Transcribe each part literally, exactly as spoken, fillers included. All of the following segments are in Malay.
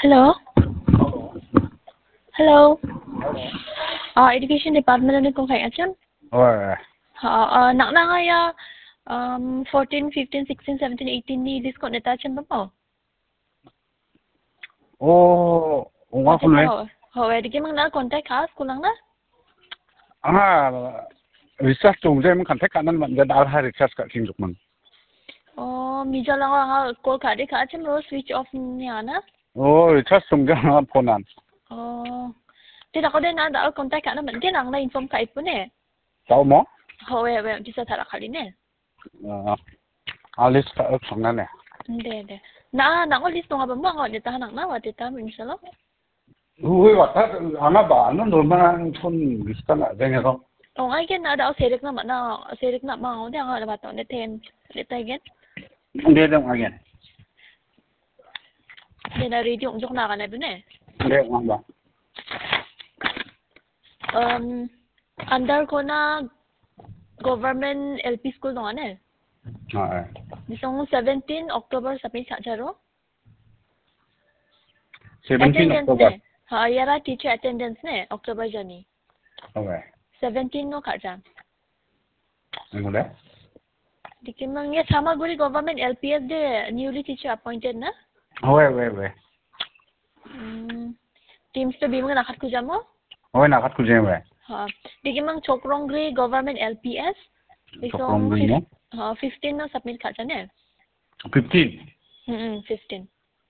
Hello. Hello. Uh, Education Department ni kung kaya chan? Oi. Ha, uh, nak na kaya um fourteen, fifteen, sixteen, seventeen, eighteen ni discount neta chan ba po? Oh, ungwa kun le. Ho, eh, di mang na contact ka kulang na? Ah, research tung je man contact kanan man ja dal ha research ka king man. Oh, mi ja lang nga call ka di ka chan ro switch off niya na? Oh, research tung ja na phone an. Oh. Di ako din na dal contact ka na man di lang na inform ka ipon eh. Tao mo? Ho, eh, eh, di sa tara ka din eh. Ah, alis ka uk sang na ne. Hindi, hindi. Na, na ko list nga ba mo nga dito hanak na wa dito min salo. Ui wa ta ana ba no no man thun lista na de ne ro. Oh, ay gen na daw serik na man na serik na ma dia nga ba to ne ten. Dito gen. De de ma gen. Di na radio ung jok na ka na dun eh. De ma ba. Um, under ko na government L P school no ane. Ah. Bisong seventeen October sa pin sa jaro. seventeen October. Ne. Ha, yara teacher attendance ne October jani. Okay. seventeen no ka jam. Ngule. Dikimang ya Samaguri government L P S de newly teacher appointed na. Oi, oi, oi. Hmm. Teams to bimang nakat ko jamo? Oi na kat ku je we. Ha. Dikimang Chokronggri government L P S. Chokrong gri no. Ha, fifteen no submit ka jane. fifteen. Hmm, fifteen.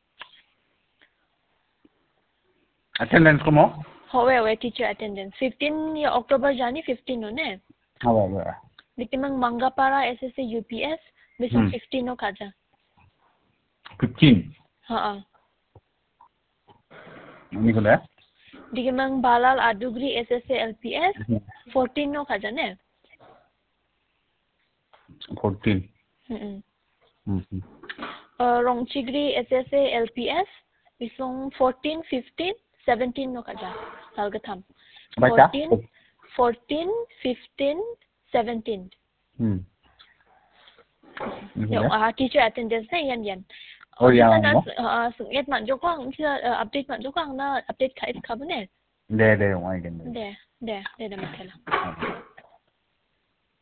Attendance ko mo? Ho, we, we, teacher attendance. fifteen ya October jani, fifteen no ne. Ah, wa wa. Dikimang Mangapara S S A U P S. Bisong fifteen no kaja. fifteen. Ha. Ni ko le. Dikimang Balal Adugri S S A L P S. fourteen no kaja ne. fourteen. Hmm. Hmm. Uh, Rongchigri S S A L P S. Bisong fourteen, fifteen, seventeen no kaja. Salgatham. Baca? fourteen, fourteen, fifteen, seventeen. Hmm. Yung uh, teacher attendance na yan yan. Oh, yan mo? Uh, sungit man jo kwang uh, update man jo kwang na update ka is ka ba ne? De de yung ay ganun. De, de, de de matela.